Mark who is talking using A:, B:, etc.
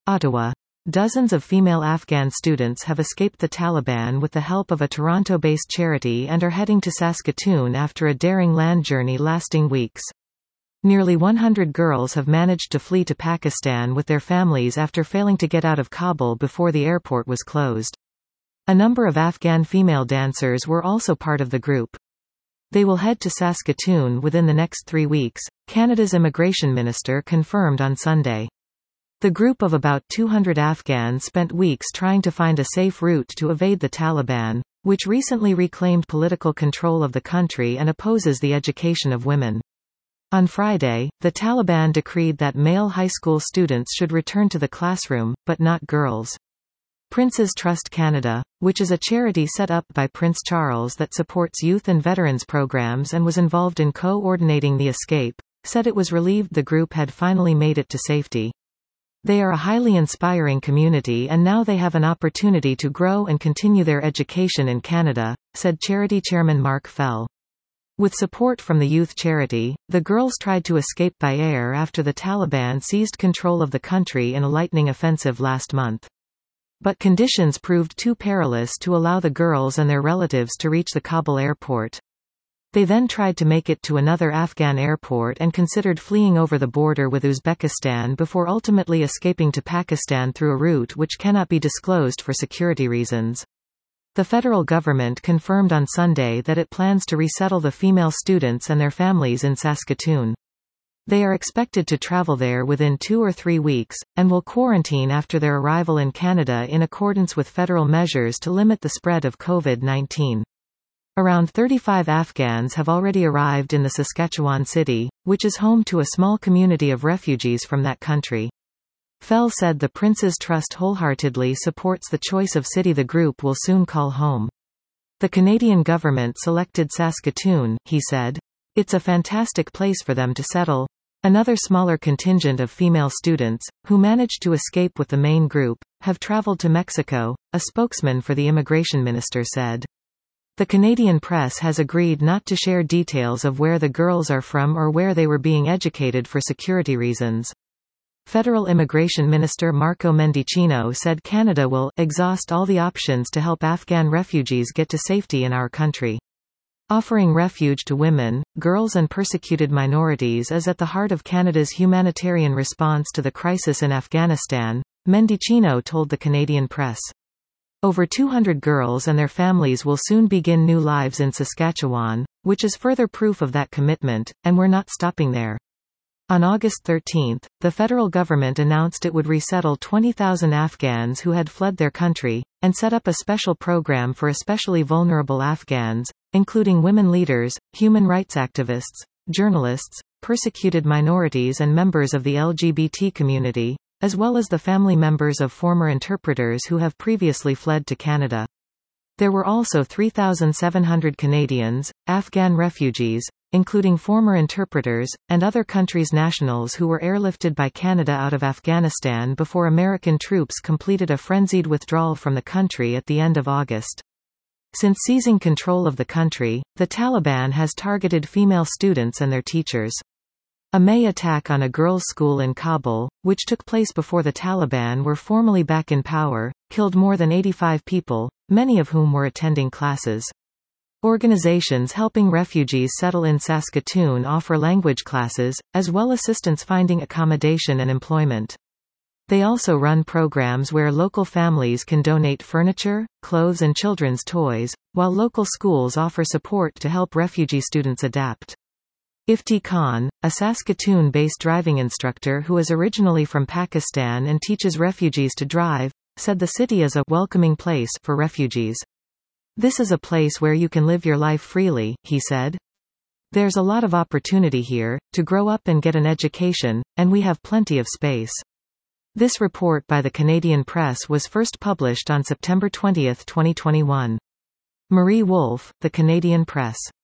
A: Ottawa. Dozens of female Afghan students have escaped the Taliban with the help of a Toronto-based charity and are heading to Saskatoon after a daring land journey lasting weeks. Nearly 100 girls have managed to flee to Pakistan with their families after failing to get out of Kabul before the airport was closed. A number of Afghan female dancers were also part of the group. They will head to Saskatoon within the next 3 weeks, Canada's immigration minister confirmed on Sunday. The group of about 200 Afghans spent weeks trying to find a safe route to evade the Taliban, which recently reclaimed political control of the country and opposes the education of women. On Friday, the Taliban decreed that male high school students should return to the classroom, but not girls. Prince's Trust Canada, which is a charity set up by Prince Charles that supports youth and veterans programs and was involved in coordinating the escape, said it was relieved the group had finally made it to safety. They are a highly inspiring community and now they have an opportunity to grow and continue their education in Canada, said charity chairman Mark Fell. With support from the youth charity, the girls tried to escape by air after the Taliban seized control of the country in a lightning offensive last month. But conditions proved too perilous to allow the girls and their relatives to reach the Kabul airport. They then tried to make it to another Afghan airport and considered fleeing over the border with Uzbekistan before ultimately escaping to Pakistan through a route which cannot be disclosed for security reasons. The federal government confirmed on Sunday that it plans to resettle the female students and their families in Saskatoon. They are expected to travel there within 2 or 3 weeks, and will quarantine after their arrival in Canada in accordance with federal measures to limit the spread of COVID-19. Around 35 Afghans have already arrived in the Saskatchewan city, which is home to a small community of refugees from that country. Fell said the Prince's Trust wholeheartedly supports the choice of city the group will soon call home. The Canadian government selected Saskatoon, he said. It's a fantastic place for them to settle. Another smaller contingent of female students, who managed to escape with the main group, have traveled to Mexico, a spokesman for the immigration minister said. The Canadian press has agreed not to share details of where the girls are from or where they were being educated for security reasons. Federal Immigration Minister Marco Mendicino said Canada will exhaust all the options to help Afghan refugees get to safety in our country. Offering refuge to women, girls and persecuted minorities is at the heart of Canada's humanitarian response to the crisis in Afghanistan, Mendicino told the Canadian press. Over 200 girls and their families will soon begin new lives in Saskatchewan, which is further proof of that commitment, and we're not stopping there. On August 13, the federal government announced it would resettle 20,000 Afghans who had fled their country, and set up a special program for especially vulnerable Afghans, including women leaders, human rights activists, journalists, persecuted minorities and members of the LGBT community, as well as the family members of former interpreters who have previously fled to Canada. There were also 3,700 Canadians, Afghan refugees, including former interpreters, and other countries' nationals who were airlifted by Canada out of Afghanistan before American troops completed a frenzied withdrawal from the country at the end of August. Since seizing control of the country, the Taliban has targeted female students and their teachers. A May attack on a girls' school in Kabul, which took place before the Taliban were formally back in power, killed more than 85 people, many of whom were attending classes. Organizations helping refugees settle in Saskatoon offer language classes, as well as assistance finding accommodation and employment. They also run programs where local families can donate furniture, clothes and children's toys, while local schools offer support to help refugee students adapt. Ifti Khan, a Saskatoon-based driving instructor who is originally from Pakistan and teaches refugees to drive, said the city is a welcoming place for refugees. This is a place where you can live your life freely, he said. There's a lot of opportunity here, to grow up and get an education, and we have plenty of space. This report by the Canadian Press was first published on September 20, 2021. Marie Wolfe, The Canadian Press.